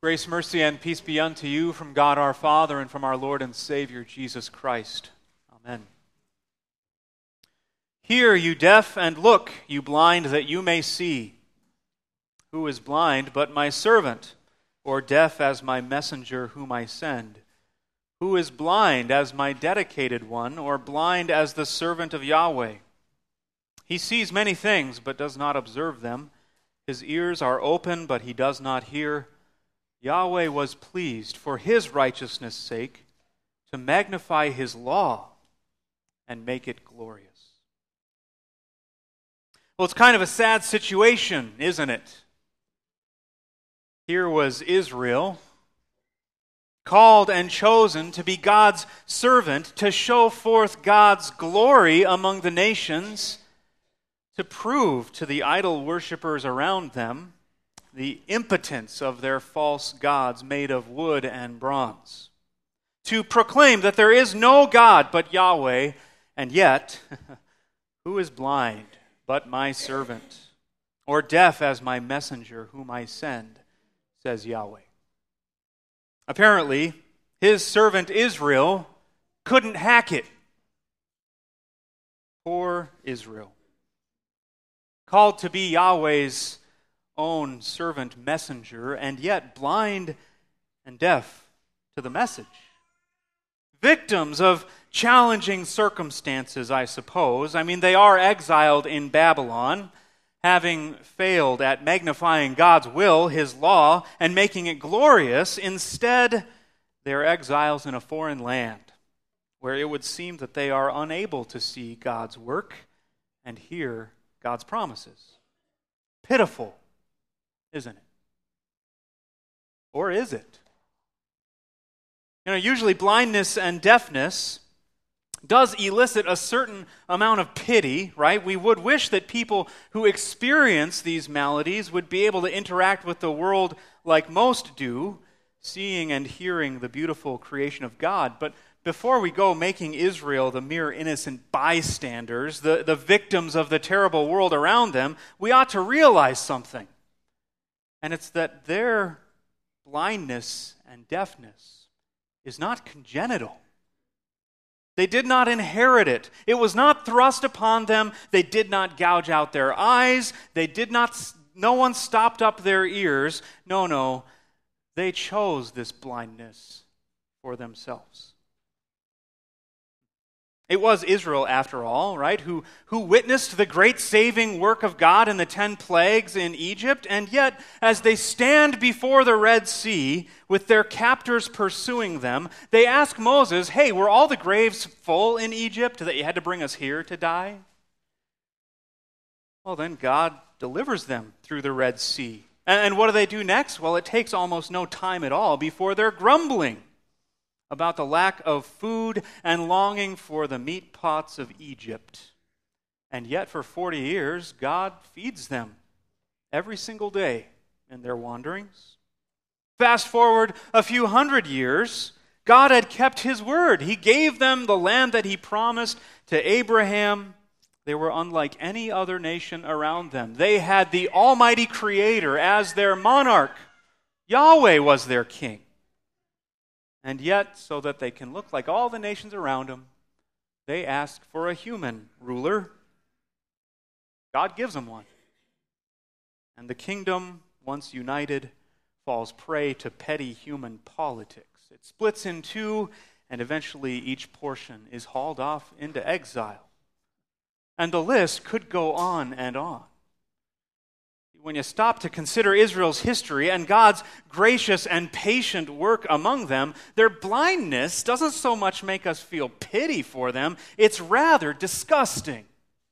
Grace, mercy, and peace be unto you from God our Father and from our Lord and Savior Jesus Christ. Amen. Hear, you deaf, and look, you blind, that you may see. Who is blind but my servant, or deaf as my messenger whom I send? Who is blind as my dedicated one, or blind as the servant of Yahweh? He sees many things, but does not observe them. His ears are open, but he does not hear. Yahweh was pleased, for his righteousness' sake, to magnify his law and make it glorious. Well, it's kind of a sad situation, isn't it? Here was Israel, called and chosen to be God's servant, to show forth God's glory among the nations, to prove to the idol worshippers around them the impotence of their false gods made of wood and bronze, to proclaim that there is no God but Yahweh, and yet, who is blind but my servant, or deaf as my messenger whom I send, says Yahweh. Apparently, his servant Israel couldn't hack it. Poor Israel. Called to be Yahweh's own servant messenger, and yet blind and deaf to the message. Victims of challenging circumstances, I suppose. I mean, they are exiled in Babylon, having failed at magnifying God's will, his law, and making it glorious. Instead, they are exiles in a foreign land, where it would seem that they are unable to see God's work and hear God's promises. Pitiful, isn't it? Or is it? Usually blindness and deafness does elicit a certain amount of pity, right? We would wish that people who experience these maladies would be able to interact with the world like most do, seeing and hearing the beautiful creation of God. But before we go making Israel the mere innocent bystanders, the victims of the terrible world around them, we ought to realize something. And it's that their blindness and deafness is not congenital. They did not inherit it. It was not thrust upon them. They did not gouge out their eyes. No one stopped up their ears. No. They chose this blindness for themselves. It was Israel, after all, right, who witnessed the great saving work of God in the 10 plagues in Egypt, and yet, as they stand before the Red Sea, with their captors pursuing them, they ask Moses, hey, were all the graves full in Egypt that you had to bring us here to die? Well, then God delivers them through the Red Sea. And what do they do next? Well, it takes almost no time at all before they're grumbling about the lack of food and longing for the meat pots of Egypt. And yet for 40 years, God feeds them every single day in their wanderings. Fast forward a few hundred years, God had kept his word. He gave them the land that he promised to Abraham. They were unlike any other nation around them. They had the Almighty Creator as their monarch. Yahweh was their king. And yet, so that they can look like all the nations around them, they ask for a human ruler. God gives them one. And the kingdom, once united, falls prey to petty human politics. It splits in two, and eventually each portion is hauled off into exile. And the list could go on and on. When you stop to consider Israel's history and God's gracious and patient work among them, their blindness doesn't so much make us feel pity for them, it's rather disgusting.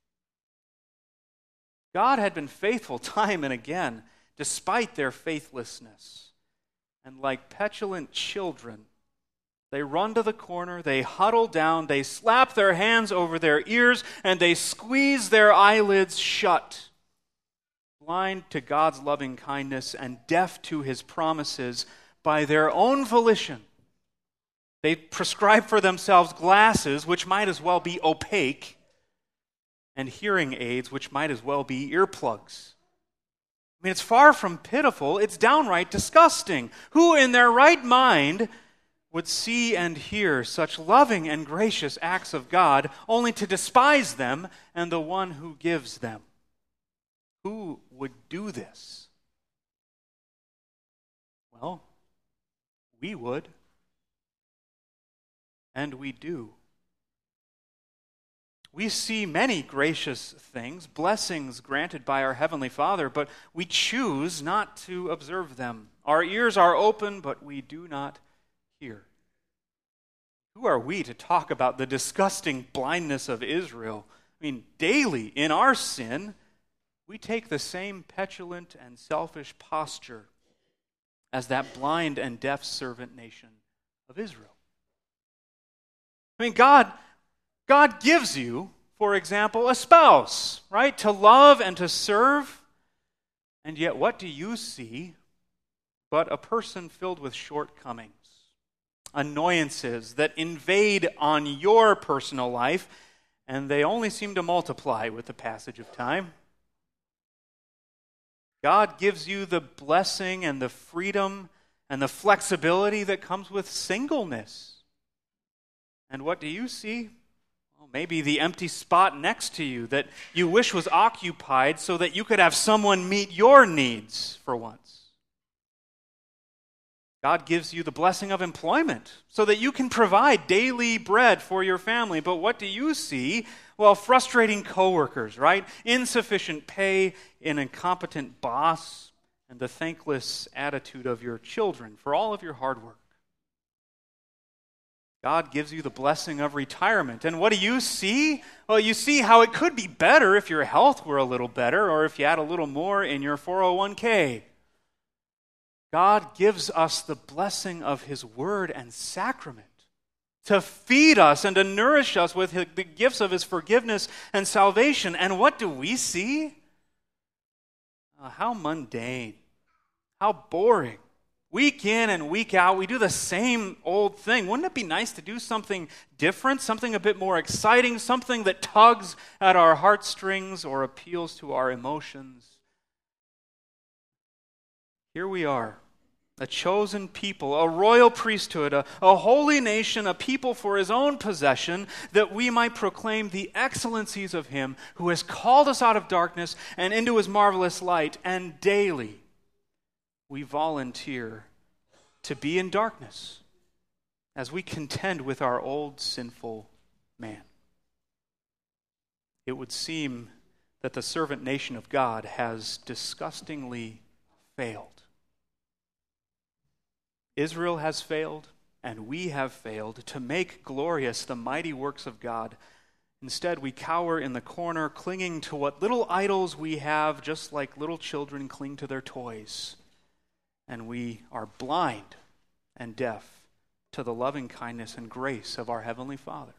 God had been faithful time and again, despite their faithlessness. And like petulant children, they run to the corner, they huddle down, they slap their hands over their ears, and they squeeze their eyelids shut. Blind to God's loving kindness and deaf to his promises by their own volition. They prescribe for themselves glasses which might as well be opaque, and hearing aids which might as well be earplugs. I mean, it's far from pitiful, it's downright disgusting. Who in their right mind would see and hear such loving and gracious acts of God, only to despise them and the one who gives them? Who would do this? Well, we would. And we do. We see many gracious things, blessings granted by our Heavenly Father, but we choose not to observe them. Our ears are open, but we do not hear. Who are we to talk about the disgusting blindness of Israel? I mean, daily in our sin, we take the same petulant and selfish posture as that blind and deaf servant nation of Israel. I mean, God gives you, for example, a spouse, right? To love and to serve. And yet what do you see but a person filled with shortcomings, annoyances that invade on your personal life, and they only seem to multiply with the passage of time? God gives you the blessing and the freedom and the flexibility that comes with singleness. And what do you see? Well, maybe the empty spot next to you that you wish was occupied so that you could have someone meet your needs for once. God gives you the blessing of employment so that you can provide daily bread for your family. But what do you see? Well, frustrating coworkers, right? Insufficient pay, an incompetent boss, and the thankless attitude of your children for all of your hard work. God gives you the blessing of retirement. And what do you see? Well, you see how it could be better if your health were a little better or if you had a little more in your 401k. God gives us the blessing of His Word and sacrament to feed us and to nourish us with the gifts of His forgiveness and salvation. And what do we see? How mundane, how boring. Week in and week out, we do the same old thing. Wouldn't it be nice to do something different, something a bit more exciting, something that tugs at our heartstrings or appeals to our emotions? Here we are, a chosen people, a royal priesthood, a holy nation, a people for His own possession, that we might proclaim the excellencies of Him who has called us out of darkness and into His marvelous light, and daily we volunteer to be in darkness as we contend with our old sinful man. It would seem that the servant nation of God has disgustingly failed. Israel has failed, and we have failed to make glorious the mighty works of God. Instead, we cower in the corner, clinging to what little idols we have, just like little children cling to their toys. And we are blind and deaf to the loving kindness and grace of our Heavenly Father.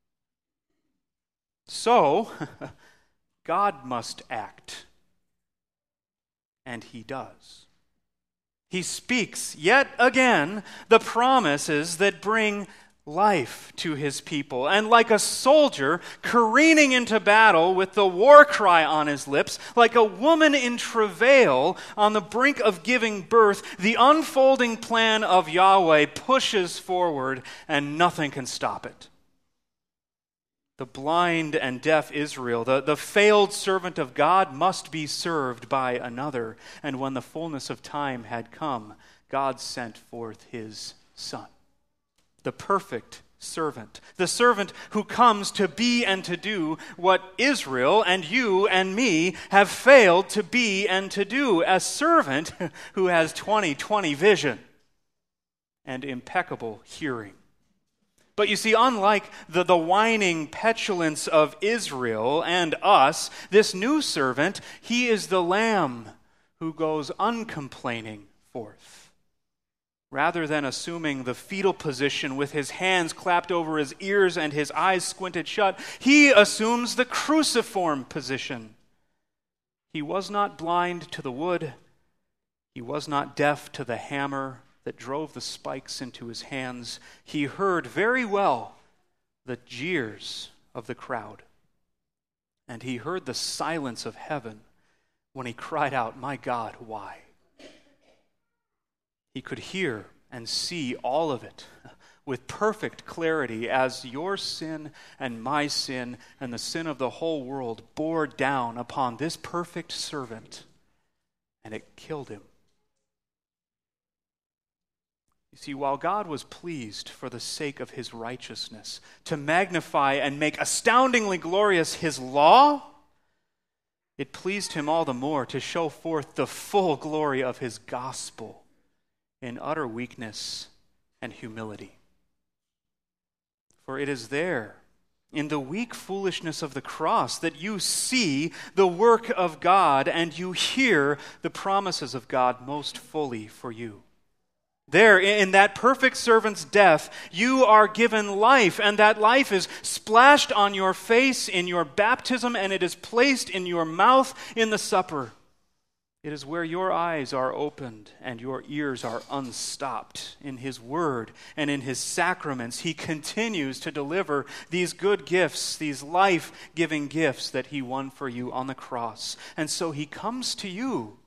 So, God must act. And He does. He speaks yet again the promises that bring life to His people. And like a soldier careening into battle with the war cry on his lips, like a woman in travail on the brink of giving birth, the unfolding plan of Yahweh pushes forward and nothing can stop it. The blind and deaf Israel, the failed servant of God, must be served by another. And when the fullness of time had come, God sent forth His Son, the perfect servant, the servant who comes to be and to do what Israel and you and me have failed to be and to do, a servant who has 20/20 vision and impeccable hearing. But you see, unlike the whining petulance of Israel and us, this new servant, he is the lamb who goes uncomplaining forth. Rather than assuming the fetal position with his hands clapped over his ears and his eyes squinted shut, he assumes the cruciform position. He was not blind to the wood. He was not deaf to the hammer that drove the spikes into his hands. He heard very well the jeers of the crowd. And he heard the silence of heaven when he cried out, "My God, why?" He could hear and see all of it with perfect clarity as your sin and my sin and the sin of the whole world bore down upon this perfect servant, and it killed him. You see, while God was pleased for the sake of his righteousness to magnify and make astoundingly glorious his law, it pleased him all the more to show forth the full glory of his gospel in utter weakness and humility. For it is there, in the weak foolishness of the cross, that you see the work of God and you hear the promises of God most fully for you. There, in that perfect servant's death, you are given life, and that life is splashed on your face in your baptism, and it is placed in your mouth in the supper. It is where your eyes are opened and your ears are unstopped. In his word and in his sacraments, he continues to deliver these good gifts, these life-giving gifts that he won for you on the cross. And so he comes to you,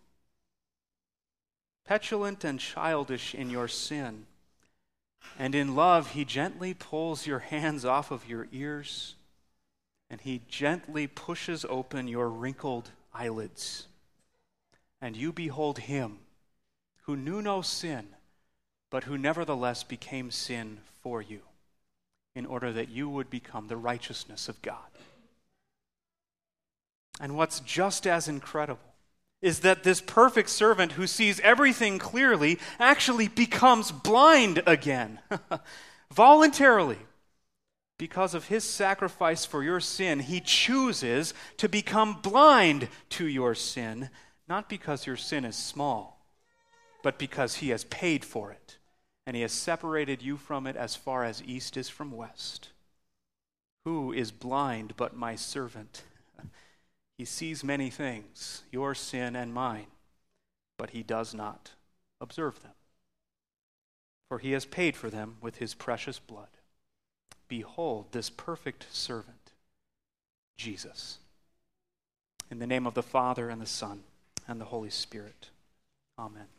petulant and childish in your sin. And in love, he gently pulls your hands off of your ears, and he gently pushes open your wrinkled eyelids. And you behold him who knew no sin, but who nevertheless became sin for you, in order that you would become the righteousness of God. And what's just as incredible is that this perfect servant who sees everything clearly actually becomes blind again, voluntarily. Because of his sacrifice for your sin, he chooses to become blind to your sin, not because your sin is small, but because he has paid for it, and he has separated you from it as far as east is from west. Who is blind but my servant? He sees many things, your sin and mine, but he does not observe them. For he has paid for them with his precious blood. Behold this perfect servant, Jesus. In the name of the Father and the Son and the Holy Spirit. Amen.